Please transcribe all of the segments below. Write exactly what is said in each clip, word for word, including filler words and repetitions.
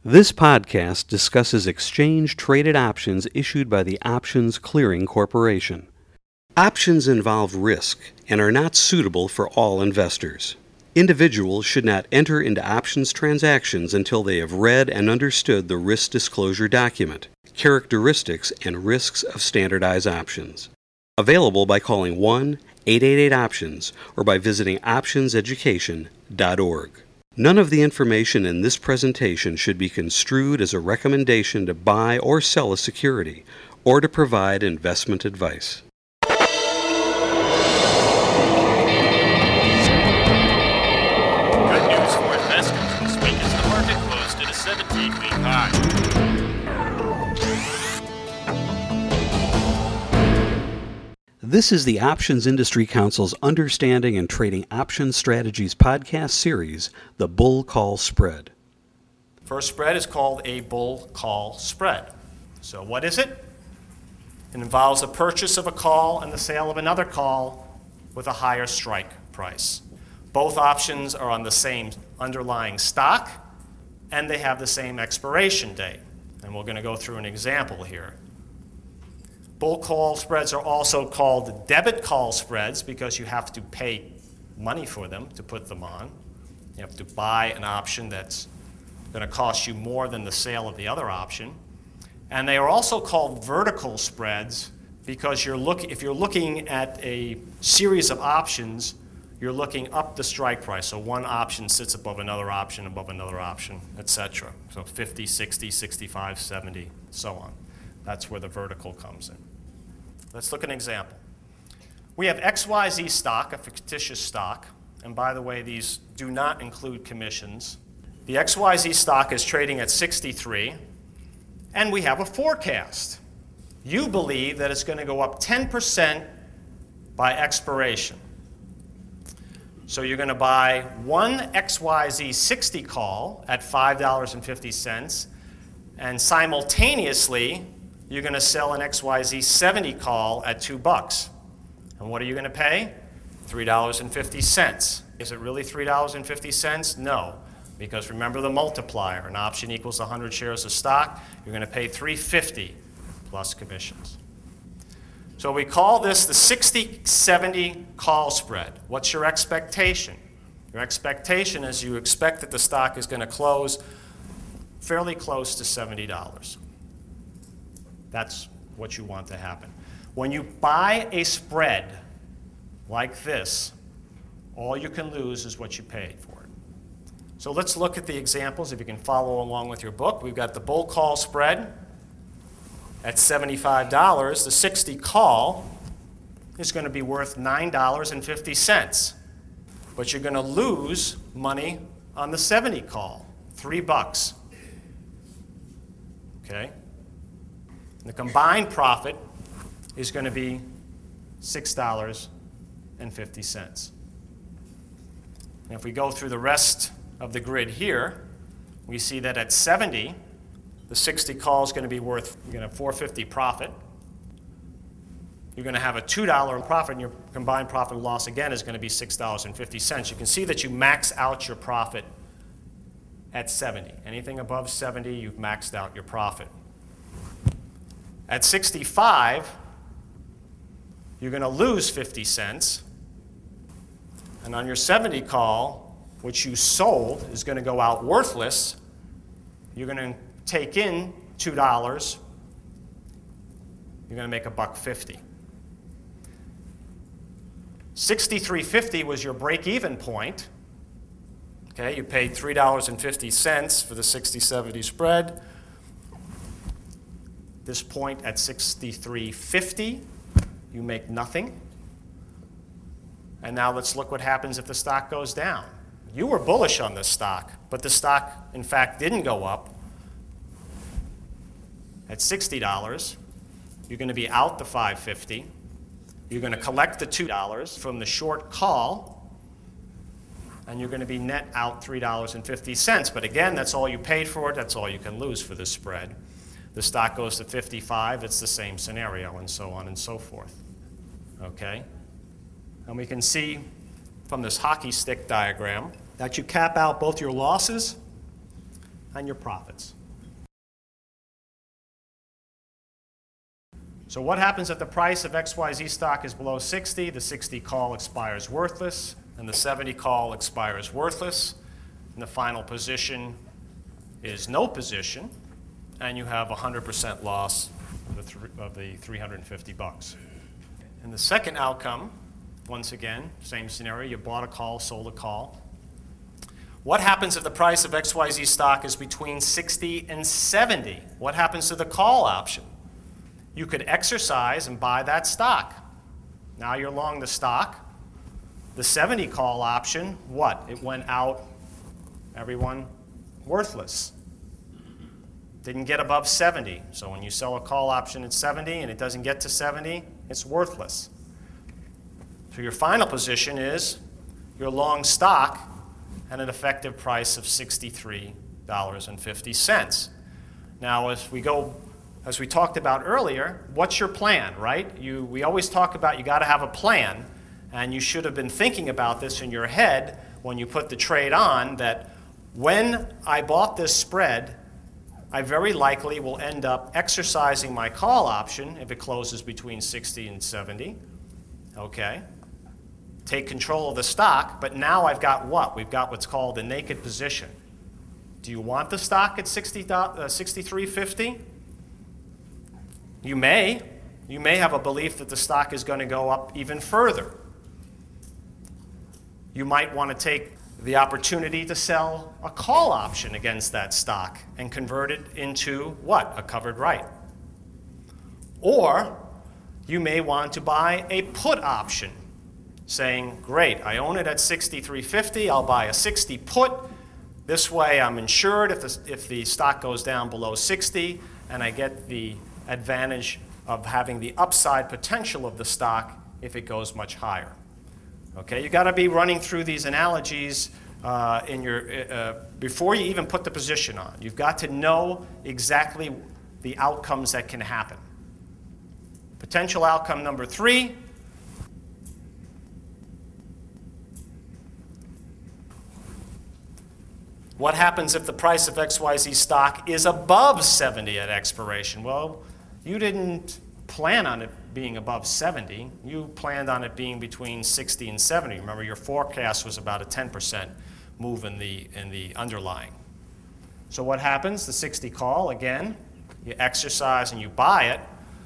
This podcast discusses exchange-traded options issued by the Options Clearing Corporation. Options involve risk and are not suitable for all investors. Individuals should not enter into options transactions until they have read and understood the risk disclosure document, characteristics and risks of standardized options. Available by calling one eight eight eight options or by visiting options education dot org. None of the information in this presentation should be construed as a recommendation to buy or sell a security or to provide investment advice. Good news for investors this week as the market closed at a seventeen-week high. This is the Options Industry Council's Understanding and Trading Options Strategies podcast series, The Bull Call Spread. First spread is called a bull call spread. So what is it? It involves the purchase of a call and the sale of another call with a higher strike price. Both options are on the same underlying stock and they have the same expiration date. And we're going to go through an example here. Bull call spreads are also called debit call spreads because you have to pay money for them to put them on. You have to buy an option that's going to cost you more than the sale of the other option. And they are also called vertical spreads because you're look, if you're looking at a series of options, you're looking up the strike price. So one option sits above another option, above another option, et cetera. So fifty, sixty, sixty-five, seventy, so on. That's where the vertical comes in. Let's look at an example. We have X Y Z stock, a fictitious stock, and by the way, these do not include commissions. The X Y Z stock is trading at sixty-three, and we have a forecast. You believe that it's going to go up ten percent by expiration. So you're going to buy one X Y Z sixty call at five dollars and fifty cents, and simultaneously, you're going to sell an X Y Z seventy call at two bucks. And what are you going to pay? three dollars and fifty cents. Is it really three dollars and fifty cents? No, because remember the multiplier. An option equals one hundred shares of stock. You're going to pay three dollars and fifty cents plus commissions. So we call this the sixty seventy call spread. What's your expectation? Your expectation is you expect that the stock is going to close fairly close to seventy dollars. That's what you want to happen. When you buy a spread like this, all you can lose is what you paid for it. So let's look at the examples. If you can follow along with your book, we've got the bull call spread at seventy-five dollars. The sixty call is going to be worth nine dollars and fifty cents. But you're going to lose money on the seventy call, three bucks. Okay? The combined profit is going to be six dollars and fifty cents. And if we go through the rest of the grid here, we see that at seventy, the sixty call is going to be worth, you're going to have four dollars and fifty cents profit. You're going to have a two dollars profit, and your combined profit loss again is going to be six dollars and fifty cents. You can see that you max out your profit at seventy. Anything above seventy, you've maxed out your profit. At sixty-five, you're going to lose fifty cents. And on your seventy call, which you sold is going to go out worthless, you're going to take in two dollars. You're going to make a buck fifty. sixty-three fifty was your break-even point. Okay, you paid three dollars and fifty cents for the sixty seventy spread. This point at sixty-three fifty, you make nothing. And now let's look what happens if the stock goes down. You were bullish on this stock, but the stock, in fact, didn't go up. At sixty dollars, you're going to be out the five dollars and fifty cents. You're going to collect the two dollars from the short call, and you're going to be net out three dollars and fifty cents. But again, that's all you paid for it. That's all you can lose for this spread. The stock goes to fifty-five, it's the same scenario, and so on and so forth. Okay? And we can see from this hockey stick diagram that you cap out both your losses and your profits. So what happens if the price of X Y Z stock is below sixty? The sixty call expires worthless, and the seventy call expires worthless. And the final position is no position, and you have one hundred percent loss of the, th of the three hundred fifty bucks. And the second outcome, once again, same scenario, you bought a call, sold a call. What happens if the price of X Y Z stock is between sixty and seventy? What happens to the call option? You could exercise and buy that stock. Now you're long the stock. The seventy call option, what? It went out, everyone, worthless. Didn't get above seventy. So when you sell a call option at seventy and it doesn't get to seventy, it's worthless. So your final position is you're long stock at an effective price of sixty-three dollars and fifty cents. Now as we go, as we talked about earlier, what's your plan, right? You, we always talk about you got to have a plan, and you should have been thinking about this in your head when you put the trade on, that when I bought this spread, I very likely will end up exercising my call option if it closes between sixty and seventy, okay? Take control of the stock, but now I've got what? We've got what's called a naked position. Do you want the stock at sixty-three fifty? You may. You may have a belief that the stock is going to go up even further. You might want to take the opportunity to sell a call option against that stock and convert it into what? A covered right. Or you may want to buy a put option, saying, great, I own it at sixty-three fifty, I'll buy a sixty put. This way I'm insured if the, if the stock goes down below sixty, and I get the advantage of having the upside potential of the stock if it goes much higher. Okay, you got to be running through these analogies uh, in your uh, before you even put the position on. You've got to know exactly the outcomes that can happen. Potential outcome number three. What happens if the price of X Y Z stock is above seventy at expiration? Well, you didn't plan on it being above seventy. You planned on it being between sixty and seventy. Remember, your forecast was about a ten percent move in the, in the underlying. So what happens? The sixty call, again, you exercise and you buy it.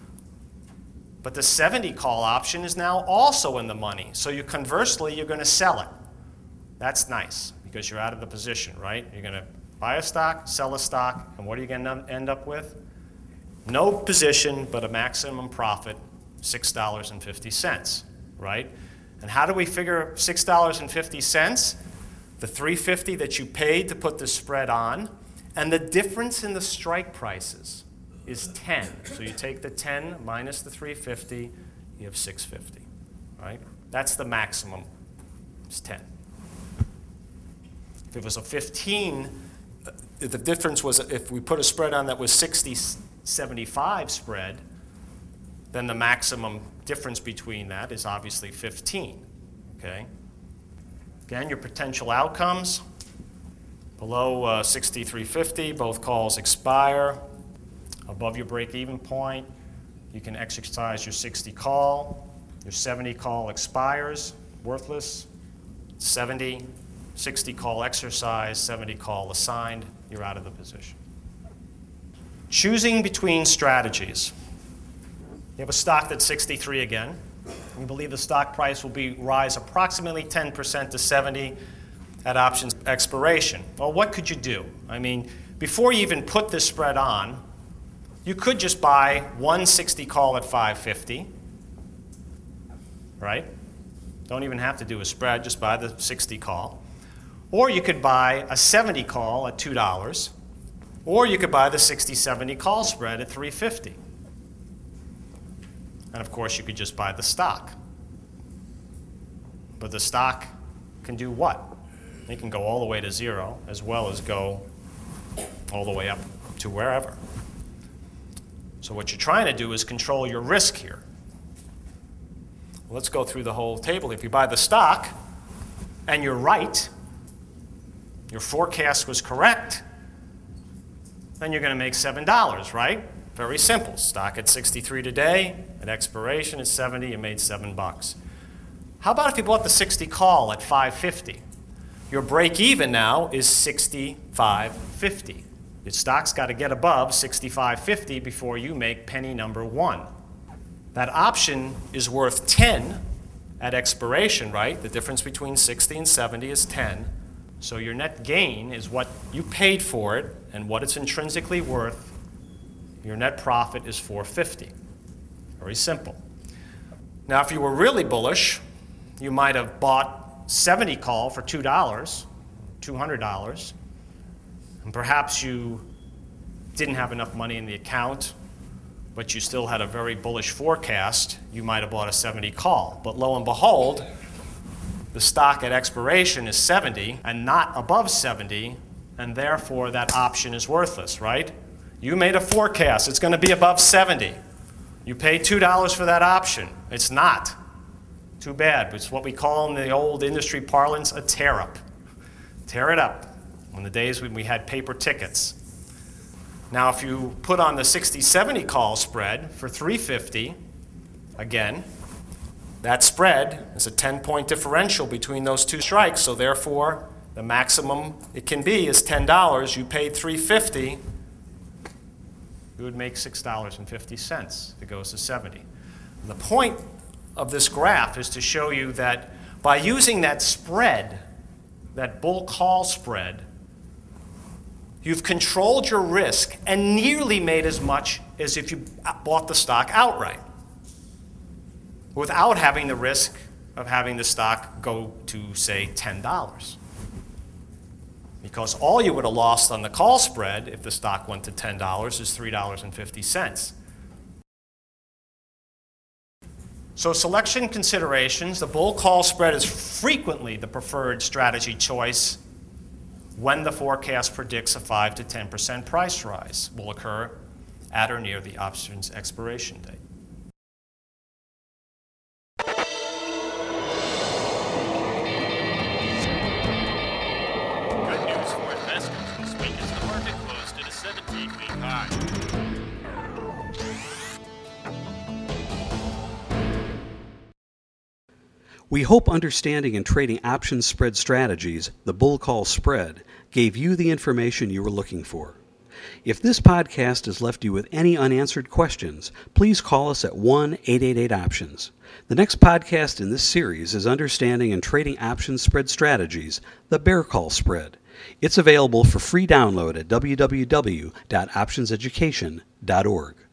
But the seventy call option is now also in the money. So you conversely, you're going to sell it. That's nice because you're out of the position, right? You're going to buy a stock, sell a stock, and what are you going to end up with? No position, but a maximum profit, six dollars and fifty cents, right? And how do we figure six dollars and fifty cents? The three hundred fifty dollars that you paid to put the spread on, and the difference in the strike prices is ten. So you take the ten minus the three hundred fifty, you have six hundred fifty, right? That's the maximum, it's ten. If it was a fifteen, the difference was if we put a spread on that was sixty seventy-five spread, then the maximum difference between that is obviously fifteen, okay? Again, your potential outcomes, below uh, sixty-three fifty, both calls expire. Above your break-even point, you can exercise your sixty call. Your seventy call expires, worthless. seventy, sixty call exercise, seventy call assigned, you're out of the position. Choosing between strategies. You have a stock that's sixty-three again. We believe the stock price will be rise approximately ten percent to seventy at options expiration. Well, what could you do? I mean, before you even put this spread on, you could just buy one sixty call at five fifty, right? Don't even have to do a spread, just buy the sixty call. Or you could buy a seventy call at two dollars. Or you could buy the sixty seventy call spread at three fifty. And of course, you could just buy the stock. But the stock can do what? It can go all the way to zero, as well as go all the way up to wherever. So what you're trying to do is control your risk here. Let's go through the whole table. If you buy the stock and you're right, your forecast was correct, then you're going to make seven dollars, right? Very simple. Stock at sixty-three today, at expiration at seventy, you made seven bucks. How about if you bought the sixty call at five fifty? Your break even now is sixty-five fifty. Your stock's got to get above sixty-five fifty before you make penny number one. That option is worth ten at expiration, right? The difference between sixty and seventy is ten. So your net gain is what you paid for it and what it's intrinsically worth. Your net profit is four fifty. Very simple. Now, if you were really bullish, you might have bought seventy call for two dollars, two hundred dollars. And perhaps you didn't have enough money in the account, but you still had a very bullish forecast. You might have bought a seventy call. But lo and behold, the stock at expiration is seventy and not above seventy, and therefore that option is worthless, right? You made a forecast. It's going to be above seventy. You paid two dollars for that option. It's not. Too bad. It's what we call in the old industry parlance a tear-up. Tear it up. In the days when we had paper tickets. Now, if you put on the sixty seventy call spread for three fifty, again, that spread is a ten-point differential between those two strikes, so therefore the maximum it can be is ten dollars. You paid three fifty, you would make six dollars and fifty cents if it goes to seventy. And the point of this graph is to show you that by using that spread, that bull call spread, you've controlled your risk and nearly made as much as if you bought the stock outright without having the risk of having the stock go to, say, ten dollars. Because all you would have lost on the call spread if the stock went to ten dollars is three dollars and fifty cents. So selection considerations, the bull call spread is frequently the preferred strategy choice when the forecast predicts a five to ten percent price rise will occur at or near the option's expiration date. Good news for investors this week as the market closed at a seventeen-week high. We hope understanding and trading options spread strategies, the bull call spread, gave you the information you were looking for. If this podcast has left you with any unanswered questions, please call us at one eight eight eight options. The next podcast in this series is Understanding and Trading Options Spread Strategies, the Bear Call Spread. It's available for free download at w w w dot options education dot org.